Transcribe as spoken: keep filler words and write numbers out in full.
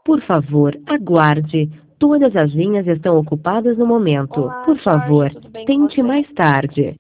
Por favor, aguarde. Todas as linhas estão ocupadas no momento. Olá, Por Jorge, favor, tudo bem com tente você? mais tarde.